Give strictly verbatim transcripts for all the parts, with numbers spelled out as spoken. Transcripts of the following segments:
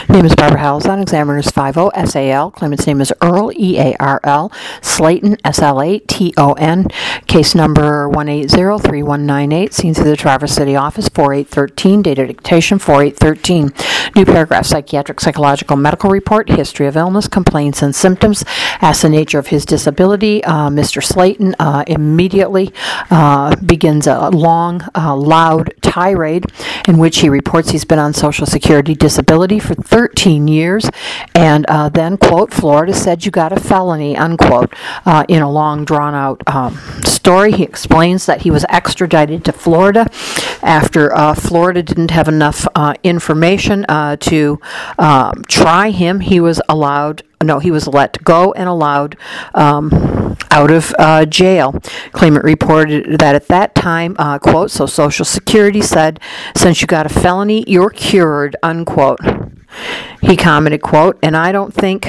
Name is Barbara Halzon, examiner's five oh, S A L. Claimant's name is Earl, E A R L. Slayton, S L A T O N. Case number one eight zero three one nine eight. Seen through the Traverse City office, four eight one three. Data dictation, four eight one three. New paragraph, psychiatric, psychological, medical report, history of illness, complaints and symptoms. As the nature of his disability, uh, Mister Slayton uh, immediately uh, begins a long, uh, loud tirade in which he reports he's been on Social Security disability for thirteen years, and uh, then, quote, Florida said you got a felony, unquote. Uh, in a long, drawn-out um, story, he explains that he was extradited to Florida after uh, Florida didn't have enough uh, information uh, to um, try him. He was allowed No, he was let go and allowed um, out of uh, jail. Claimant reported that at that time, uh, quote, so Social Security said, since you got a felony, you're cured, unquote. He commented, quote, and I don't think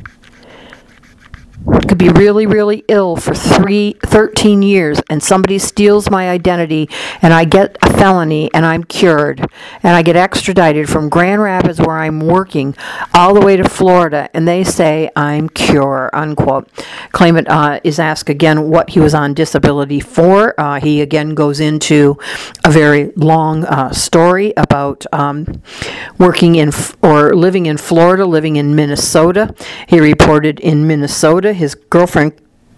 could be really, really ill for three, thirteen years, and somebody steals my identity, and I get a felony, and I'm cured, and I get extradited from Grand Rapids, where I'm working, all the way to Florida, and they say I'm cured, unquote. Claimant uh, is asked again what he was on disability for. Uh, he again goes into a very long uh, story about um, working in f- or living in Florida, living in Minnesota. He reported in Minnesota. His girlfriend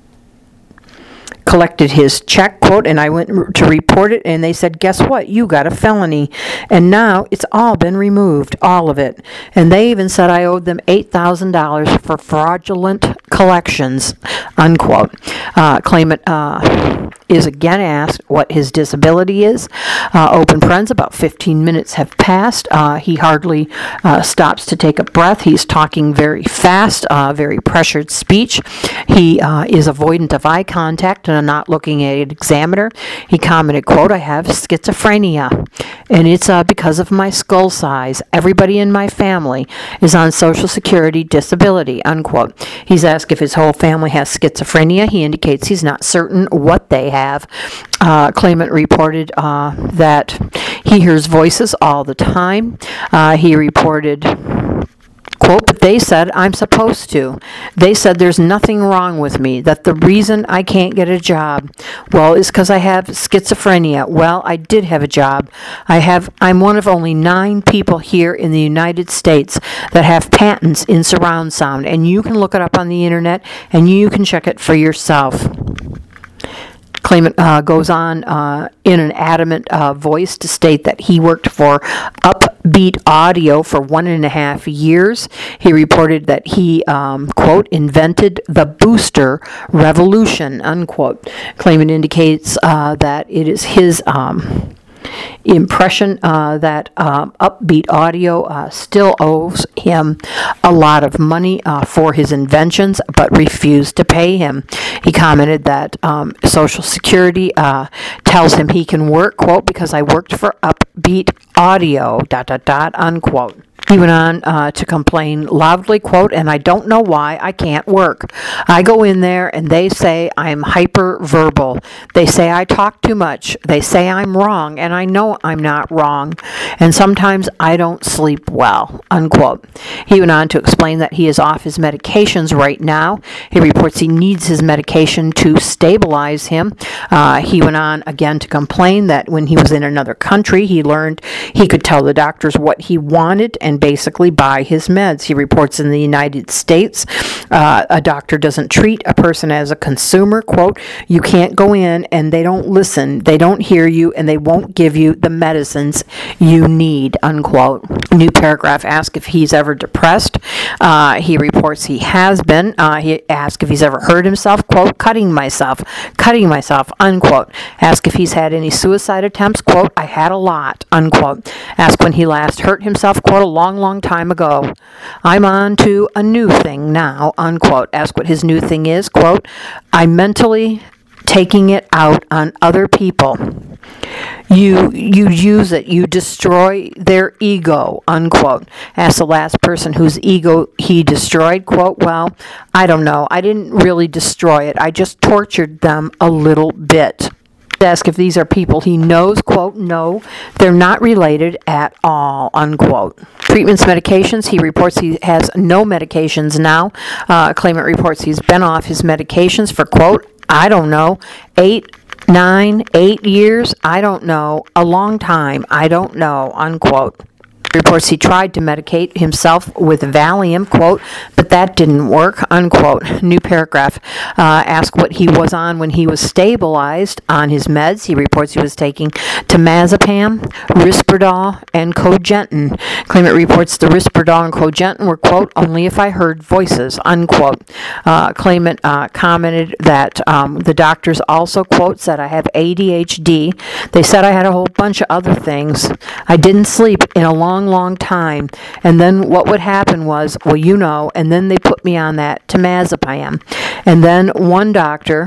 collected his check, quote, and I went to report it, and they said, guess what? You got a felony. And now it's all been removed, all of it. And they even said I owed them eight thousand dollars for fraudulent collections, unquote. Uh, claimant uh, is again asked what his disability is. Uh, open parens, about fifteen minutes have passed. Uh, he hardly uh, stops to take a breath. He's talking very fast, uh, very pressured speech. He uh, is avoidant of eye contact and not looking at an examiner. He commented, quote, I have schizophrenia, and it's uh, because of my skull size. Everybody in my family is on Social Security disability, unquote. He's asked if his whole family has schizophrenia. He indicates he's not certain what they have. Uh, claimant reported uh, that he hears voices all the time. Uh, he reported, quote, but they said I'm supposed to. They said there's nothing wrong with me, that the reason I can't get a job, well, is because I have schizophrenia. Well, I did have a job. I have, I'm one of only nine people here in the United States that have patents in surround sound, and you can look it up on the internet, and you can check it for yourself. Claimant uh, goes on uh, in an adamant uh, voice to state that he worked for Upbeat Audio for one and a half years. He reported that he, um, quote, invented the booster revolution, unquote. Claimant indicates uh, that it is his um, impression uh, that um, Upbeat Audio uh, still owes him a lot of money uh, for his inventions, but refused to pay him. He commented that um, Social Security uh, tells him he can work, quote, because I worked for Upbeat Audio, dot, dot, dot, unquote. He went on uh, to complain loudly, quote, and I don't know why I can't work. I go in there and they say I'm hyperverbal. They say I talk too much. They say I'm wrong, and I know I'm not wrong. And sometimes I don't sleep well, unquote. He went on to explain that he is off his medications right now. He reports he needs his medication to stabilize him. Uh, he went on again to complain that when he was in another country, he learned he could tell the doctors what he wanted and basically buy his meds. He reports in the United States, uh, a doctor doesn't treat a person as a consumer, quote, you can't go in and they don't listen, they don't hear you, and they won't give you the medicines you need, unquote. New paragraph asks if he's ever depressed. Uh, he reports he has been. Uh, he asks if he's ever hurt himself, quote, cutting myself, cutting myself, unquote. Ask if he's had any suicide attempts, quote, I had a lot, unquote. Ask when he last hurt himself, quote, a long, long time ago. I'm on to a new thing now, unquote. Ask what his new thing is, quote, I'm mentally taking it out on other people. You you use it, you destroy their ego, unquote. Ask the last person whose ego he destroyed, quote, well, I don't know. I didn't really destroy it. I just tortured them a little bit. Ask if these are people he knows, quote, no, they're not related at all, unquote. Treatments, medications, he reports he has no medications now. Uh, claimant reports he's been off his medications for, quote, I don't know, eight, nine, eight years, I don't know, a long time, I don't know, unquote. Reports he tried to medicate himself with Valium, quote, but that didn't work, unquote. New paragraph. Uh, ask what he was on when he was stabilized on his meds. He reports he was taking temazepam, Risperdal, and Cogentin. Claimant reports the Risperdal and Cogentin were, quote, only if I heard voices, unquote. Uh, claimant uh, commented that um, the doctors also, quote, said I have A D H D. They said I had a whole bunch of other things. I didn't sleep in a long long time, and then what would happen was, well, you know, and then they put me on that temazepam, and then one doctor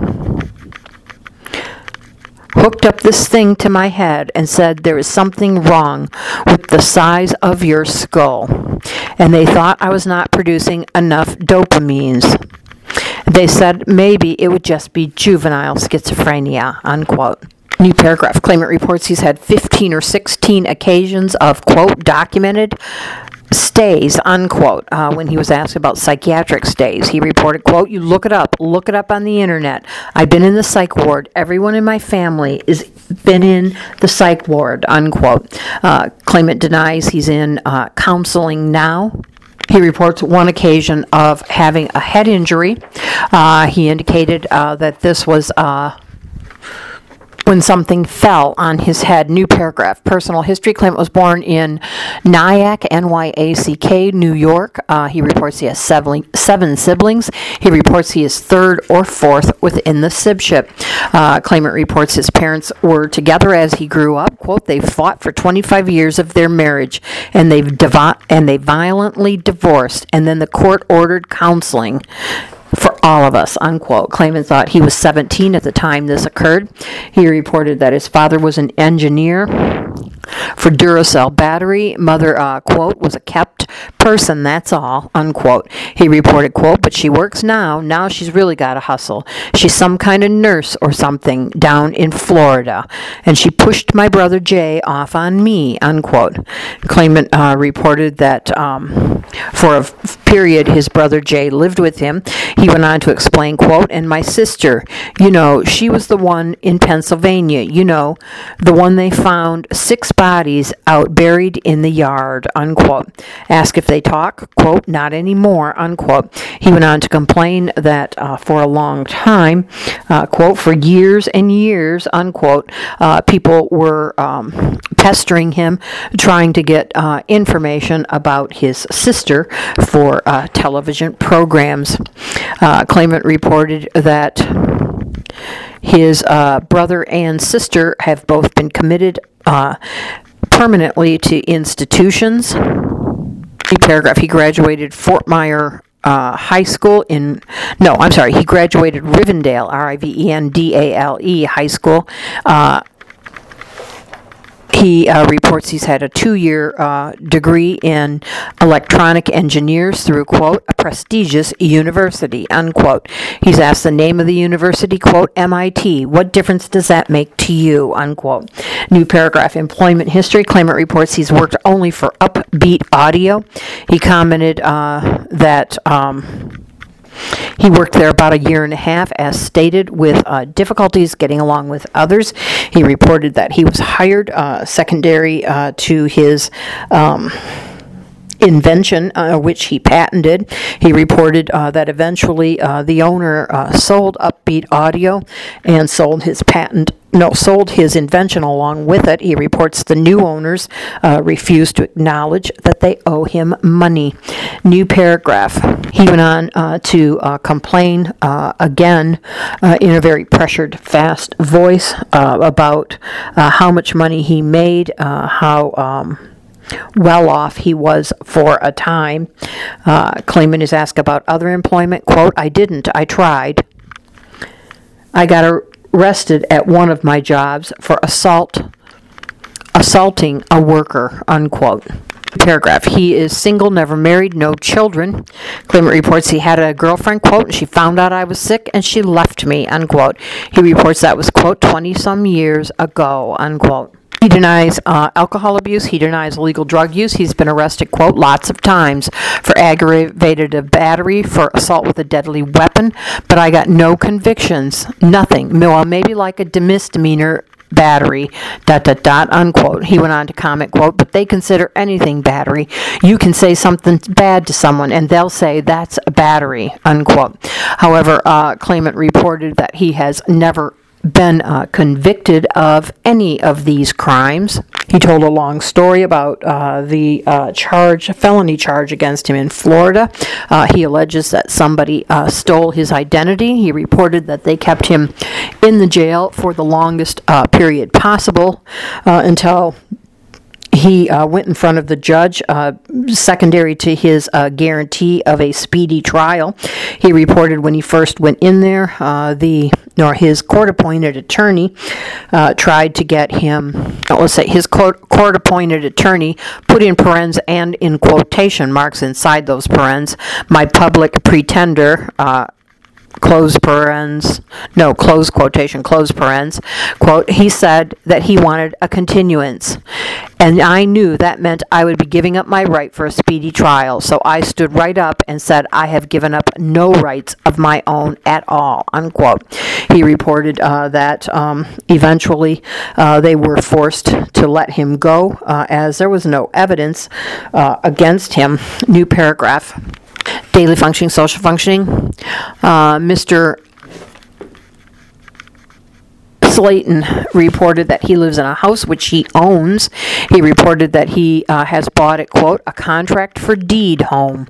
hooked up this thing to my head and said there is something wrong with the size of your skull, and they thought I was not producing enough dopamines. They said maybe it would just be juvenile schizophrenia, unquote. New paragraph. Claimant reports he's had fifteen or sixteen occasions of, quote, documented stays, unquote. Uh, when he was asked about psychiatric stays, he reported, quote, you look it up, look it up on the internet. I've been in the psych ward. Everyone in my family has been in the psych ward, unquote. Uh, claimant denies he's in uh, counseling now. He reports one occasion of having a head injury. Uh, he indicated uh, that this was uh, when something fell on his head. New paragraph. Personal history. Claimant was born in Nyack, N Y A C K, New York. Uh, he reports he has seven, seven siblings. He reports he is third or fourth within the sibship. Uh, claimant reports his parents were together as he grew up. Quote, they fought for twenty-five years of their marriage, and they've devi- and they violently divorced, and then the court ordered counseling for all of us, unquote. Claimant thought he was seventeen at the time this occurred. He reported that his father was an engineer for Duracell battery. Mother, uh, quote, was a kept person, that's all, unquote. He reported, quote, but she works now. Now she's really got to hustle. She's some kind of nurse or something down in Florida. And she pushed my brother Jay off on me, unquote. Claimant uh, reported that um, for a f- period his brother Jay lived with him. He went on to explain, quote, and my sister, you know, she was the one in Pennsylvania, you know, the one they found six bodies out buried in the yard, unquote. Ask if they talk, quote, not anymore, unquote. He went on to complain that uh, for a long time, uh, quote, for years and years, unquote, uh, people were um, pestering him, trying to get uh, information about his sister for uh, television programs. Uh, claimant reported that his uh, brother and sister have both been committed uh, permanently to institutions. Paragraph. He graduated Fort Myer uh, High School in, no, I'm sorry, he graduated Rivendell, R I V E N D A L E High School. Uh, He uh, reports he's had a two-year uh, degree in electronic engineers through, quote, a prestigious university, unquote. He's asked the name of the university, quote, M I T. What difference does that make to you, unquote. New paragraph. Employment history. Claimant reports he's worked only for Upbeat Audio. He commented uh, that... Um, He worked there about a year and a half, as stated, with uh, difficulties getting along with others. He reported that he was hired uh, secondary uh, to his um, invention, uh, which he patented. He reported uh, that eventually uh, the owner uh, sold Upbeat Audio and sold his patent No, sold his invention along with it. He reports the new owners uh, refused to acknowledge that they owe him money. New paragraph. He went on uh, to uh, complain uh, again uh, in a very pressured, fast voice uh, about uh, how much money he made, uh, how um, well off he was for a time. Uh, claimant is asked about other employment. Quote, I didn't. I tried. I got a arrested at one of my jobs for assault, assaulting a worker, unquote. Paragraph. He is single, never married, no children. Claimant reports he had a girlfriend, quote, and she found out I was sick and she left me, unquote. He reports that was, quote, twenty-some years ago, unquote. He denies uh, alcohol abuse. He denies illegal drug use. He's been arrested, quote, lots of times for aggravated battery, for assault with a deadly weapon, but I got no convictions, nothing. Well, maybe like a misdemeanor battery, dot, dot, dot, unquote. He went on to comment, quote, but they consider anything battery. You can say something bad to someone and they'll say that's a battery, unquote. However, uh, claimant reported that he has never been uh, convicted of any of these crimes. He told a long story about uh, the uh, charge, felony charge against him in Florida. Uh, he alleges that somebody uh, stole his identity. He reported that they kept him in the jail for the longest uh, period possible uh, until he uh, went in front of the judge, uh, secondary to his uh, guarantee of a speedy trial. He reported when he first went in there, uh, the nor his court-appointed attorney uh, tried to get him, let's say his court, court-appointed attorney put in parens and in quotation marks inside those parens, my public pretender, uh, close parens, no, close quotation, close parens, quote, he said that he wanted a continuance. And I knew that meant I would be giving up my right for a speedy trial. So I stood right up and said, I have given up no rights of my own at all, unquote. He reported uh, that um, eventually uh, they were forced to let him go uh, as there was no evidence uh, against him. New paragraph. Daily functioning, social functioning. Uh, Mister Slayton reported that he lives in a house which he owns. He reported that he uh, has bought it, quote, a contract for deed home.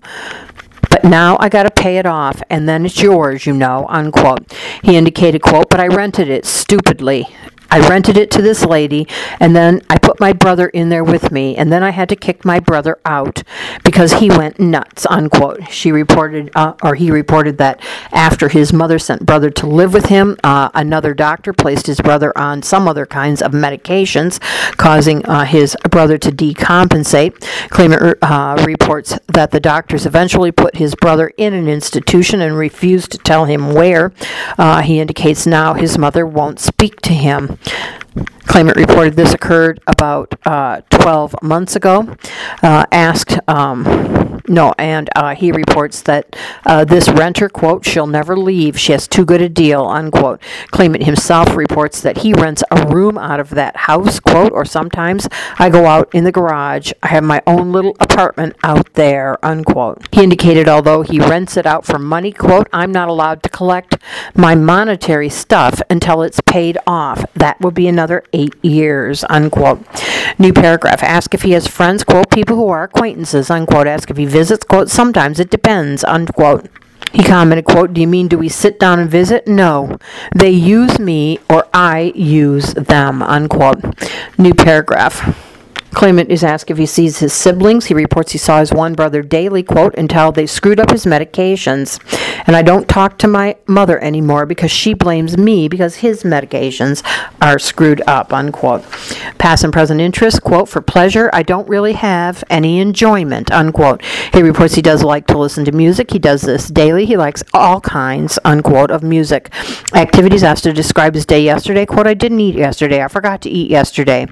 But now I got to pay it off, and then it's yours, you know, unquote. He indicated, quote, but I rented it stupidly. I rented it to this lady, and then I put my brother in there with me, and then I had to kick my brother out because he went nuts, unquote. She reported, uh, or he reported that after his mother sent brother to live with him, uh, another doctor placed his brother on some other kinds of medications, causing uh, his brother to decompensate. Claimant uh, reports that the doctors eventually put his brother in an institution and refused to tell him where. Uh, he indicates now his mother won't speak to him. Claimant reported this occurred about uh, twelve months ago. Uh, asked, um, no, and uh, he reports that uh, this renter, quote, she'll never leave. She has too good a deal, unquote. Claimant himself reports that he rents a room out of that house, quote, or sometimes I go out in the garage. I have my own little apartment out there, unquote. He indicated although he rents it out for money, quote, I'm not allowed to collect my monetary stuff until it's paid off. That would be another eight years, unquote. New paragraph. Ask if he has friends, quote, people who are acquaintances, unquote. Ask if he visits, quote, sometimes it depends, unquote. He commented, quote, do you mean do we sit down and visit? No. They use me or I use them, unquote. New paragraph. Claimant is asked if he sees his siblings. He reports he saw his one brother daily, quote, until they screwed up his medications. And I don't talk to my mother anymore because she blames me because his medications are screwed up, unquote. Past and present interest, quote, for pleasure, I don't really have any enjoyment, unquote. He reports he does like to listen to music. He does this daily. He likes all kinds, unquote, of music. Activities asked to describe his day yesterday, quote, I didn't eat yesterday. I forgot to eat yesterday.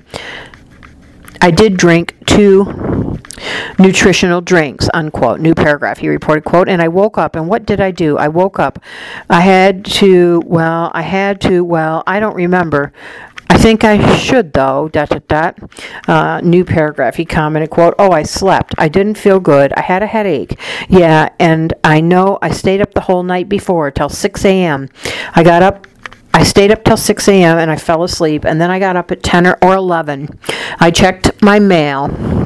I did drink two nutritional drinks, unquote. New paragraph. He reported, quote, and I woke up, and what did I do? I woke up. I had to, well, I had to, well, I don't remember. I think I should, though, dot, dot, dot. Uh, new paragraph. He commented, quote, oh, I slept. I didn't feel good. I had a headache. Yeah, and I know I stayed up the whole night before, till six a.m. I got up. I stayed up till six a.m. and I fell asleep, and then I got up at ten or eleven. I checked my mail.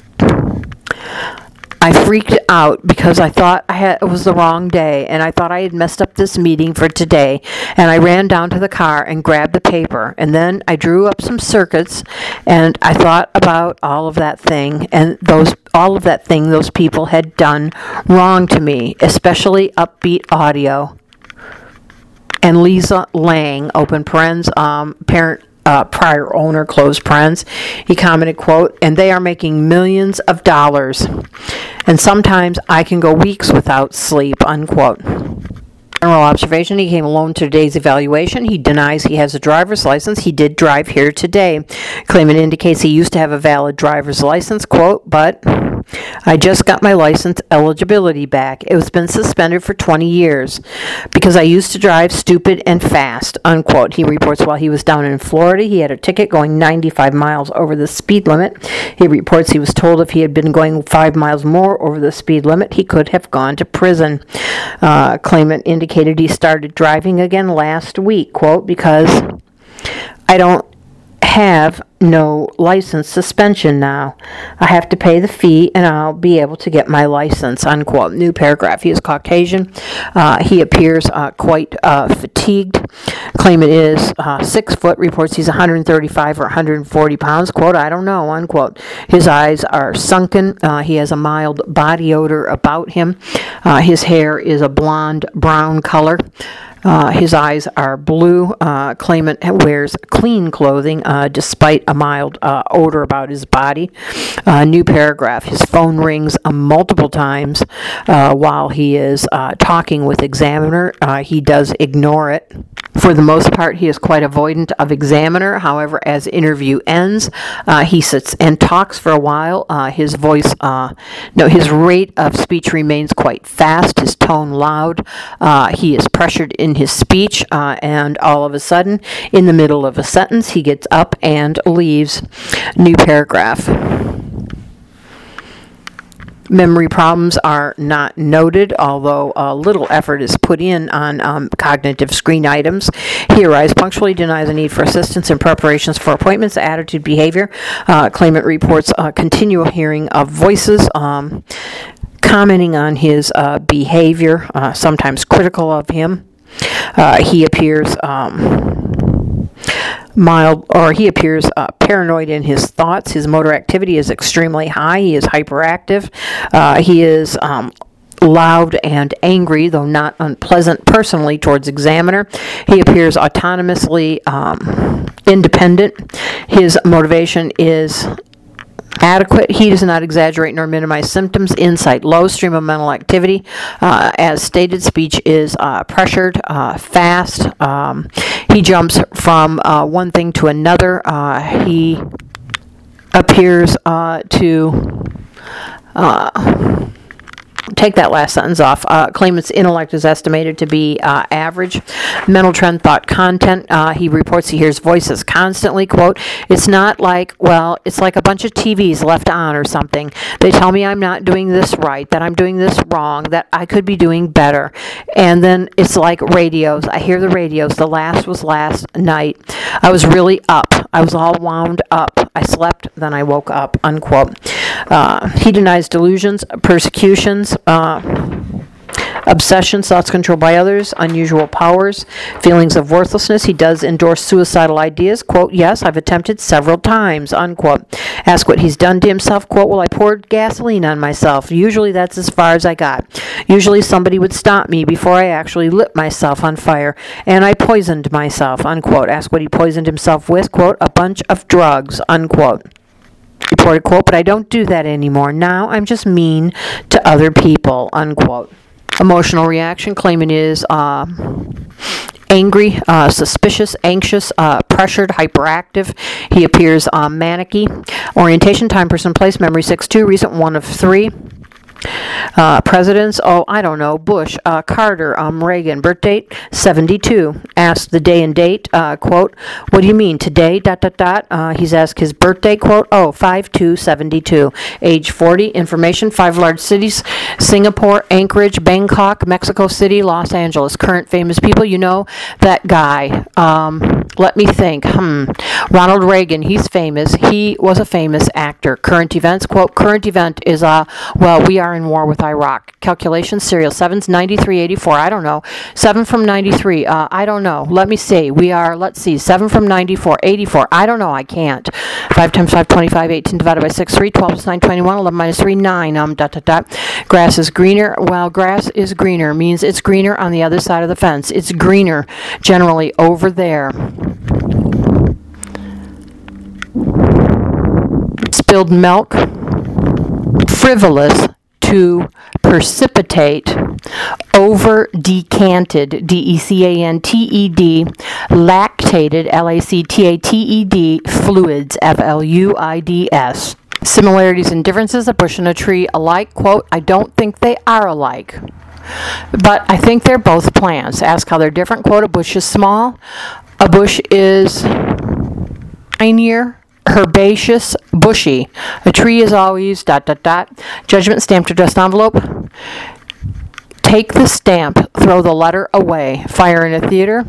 I freaked out because I thought I had, it was the wrong day, and I thought I had messed up this meeting for today, and I ran down to the car and grabbed the paper, and then I drew up some circuits, and I thought about all of that thing, and those all of that thing those people had done wrong to me, especially Upbeat Audio. And Lisa Lang, open parens, um, parent uh, prior owner, close friends. He commented, quote, and they are making millions of dollars. And sometimes I can go weeks without sleep, unquote. General observation, he came alone to today's evaluation. He denies he has a driver's license. He did drive here today. Claimant indicates he used to have a valid driver's license, quote, but I just got my license eligibility back. It was been suspended for twenty years because I used to drive stupid and fast, unquote. He reports while he was down in Florida, he had a ticket going ninety-five miles over the speed limit. He reports he was told if he had been going five miles more over the speed limit, he could have gone to prison. Uh, claimant indicates he started driving again last week, quote, because I don't have no license suspension now. I have to pay the fee and I'll be able to get my license, unquote. New paragraph. He is Caucasian. Uh, he appears uh, quite uh, fatigued. Claimant is uh, six foot. Reports he's one hundred thirty-five or one hundred forty pounds. Quote, I don't know, unquote. His eyes are sunken. Uh, he has a mild body odor about him. Uh, his hair is a blonde brown color. Uh, his eyes are blue. Uh, claimant wears clean clothing uh, despite a mild uh, odor about his body. Uh, new paragraph. His phone rings uh, multiple times uh, while he is uh, talking with examiner. Uh, he does ignore it. For the most part, he is quite avoidant of examiner. However, as interview ends, uh, he sits and talks for a while. Uh, his voice, uh, no, his rate of speech remains quite fast. His tone loud. Uh, he is pressured in his speech, uh, and all of a sudden, in the middle of a sentence, he gets up and leaves. New paragraph. Memory problems are not noted, although a little effort is put in on um, cognitive screen items. He arrives punctually, denies the need for assistance in preparations for appointments, attitude, behavior. Uh, claimant reports uh, continual hearing of voices, um, commenting on his uh, behavior, uh, sometimes critical of him. Uh, he appears... Um, mild, or he appears uh, paranoid in his thoughts. His motor activity is extremely high. He is hyperactive. Uh, he is um, loud and angry, though not unpleasant personally towards examiner. He appears autonomously um, independent. His motivation is adequate. He does not exaggerate nor minimize symptoms. Insight low. Stream of mental activity. Uh, as stated, speech is uh, pressured, uh, fast. Um, he jumps from uh, one thing to another. Uh, he appears uh, to... Uh, Take that last sentence off. Uh, claimant's intellect is estimated to be uh, average. Mental trend, thought, content. Uh, he reports he hears voices constantly. Quote, it's not like, well, it's like a bunch of T Vs left on or something. They tell me I'm not doing this right, that I'm doing this wrong, that I could be doing better. And then it's like radios. I hear the radios. The last was last night. I was really up. I was all wound up. I slept, then I woke up, unquote. Uh, he denies delusions, persecutions, uh, obsessions, thoughts controlled by others, unusual powers, feelings of worthlessness. He does endorse suicidal ideas. Quote, yes, I've attempted several times, unquote. Ask what he's done to himself. Quote, well, I poured gasoline on myself. Usually that's as far as I got. Usually somebody would stop me before I actually lit myself on fire, and I poisoned myself, unquote. Ask what he poisoned himself with. Quote, a bunch of drugs, unquote. Reported, quote, but I don't do that anymore. Now I'm just mean to other people, unquote. Emotional reaction. Claimant is uh, angry, uh, suspicious, anxious, uh, pressured, hyperactive. He appears uh, manicky. Orientation, time, person, place, memory six two, recent one of three. Uh, presidents, oh, I don't know, Bush, uh, Carter, um, Reagan, birth date, seventy-two. Asked the day and date, uh, quote, what do you mean, today, dot, dot, dot. Uh, he's asked his birthday, quote, oh, five two seventy-two. Age forty, information, five large cities, Singapore, Anchorage, Bangkok, Mexico City, Los Angeles. Current famous people, you know, that guy, um, let me think, hmm, Ronald Reagan, he's famous, he was a famous actor. Current events, quote, current event is, uh, well, we are in war with Iraq. Calculation, serial seven's ninety-three eighty-four. I don't know. seven from ninety-three. Uh, I don't know. Let me see. We are, let's see, seven from ninety-four. eighty-four. I don't know. I can't. five times five, twenty-five. eighteen divided by six, three. twelve plus nine, twenty-one. eleven minus three, nine. Um, dot, dot, dot. Grass is greener. Well, grass is greener means it's greener on the other side of the fence. It's greener generally over there. spilled milk, frivolous to precipitate, over decanted, D E C A N T E D, lactated, L A C T A T E D, fluids, F L U I D S. Similarities and differences, a bush and a tree alike. Quote, I don't think they are alike, but I think they're both plants. Ask how they're different. Quote, a bush is small. A bush is tinier, herbaceous, bushy. A tree is always dot, dot, dot. Judgment stamped addressed envelope. Take the stamp, throw the letter away. Fire in a theater.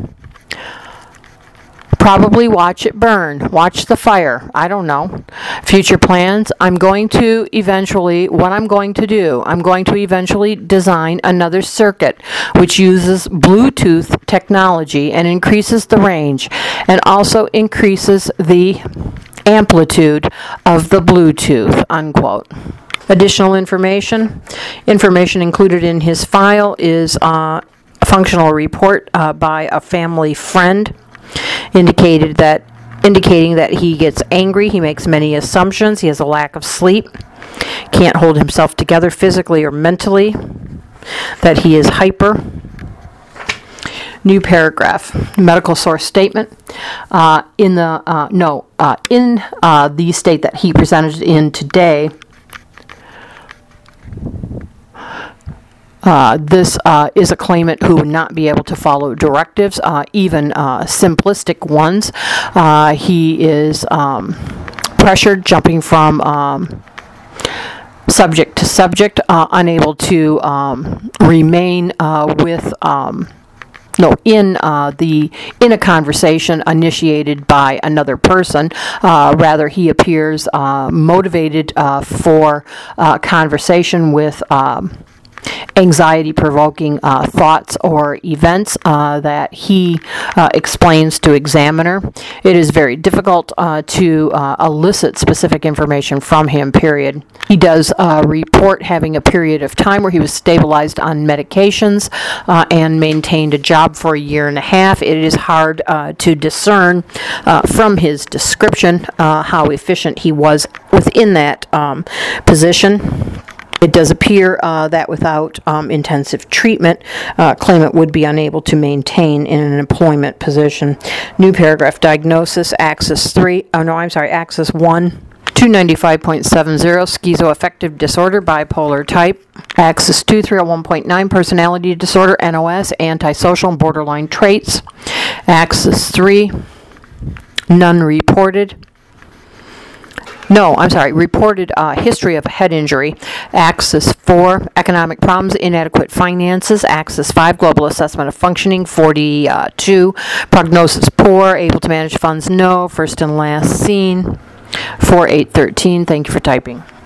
Probably watch it burn. Watch the fire. I don't know. Future plans. I'm going to eventually, what I'm going to do, I'm going to eventually design another circuit which uses Bluetooth technology and increases the range and also increases the amplitude of the Bluetooth, unquote. Additional information. Information included in his file is uh, a functional report uh, by a family friend indicated that indicating that he gets angry, he makes many assumptions, he has a lack of sleep, can't hold himself together physically or mentally, that he is hyper. New paragraph. Medical source statement. Uh, in the uh, no uh, in uh, the state that he presented in today. Uh, this uh, is a claimant who would not be able to follow directives, uh, even uh, simplistic ones. Uh, he is um, pressured, jumping from um, subject to subject, uh, unable to um, remain uh, with. Um, No, in uh, the in a conversation initiated by another person. Uh, rather, he appears uh, motivated uh, for uh, conversation with um, anxiety-provoking uh, thoughts or events uh, that he uh, explains to examiner. It is very difficult uh, to uh, elicit specific information from him, period. He does uh, report having a period of time where he was stabilized on medications uh, and maintained a job for a year and a half. It is hard uh, to discern uh, from his description uh, how efficient he was within that um, position. It does appear uh, that without um, intensive treatment, uh, claimant would be unable to maintain in an employment position. New paragraph. Diagnosis, Axis three, oh no, I'm sorry, Axis one, two ninety-five point seven zero, schizoaffective disorder, bipolar type. Axis two, three oh one point nine, personality disorder, N O S, antisocial and borderline traits. Axis three, none reported. No, I'm sorry, reported uh, history of head injury. Axis four, economic problems, inadequate finances. Axis five, global assessment of functioning, forty-two. Prognosis poor, able to manage funds, no. First and last seen, four eight thirteen. Thank you for typing.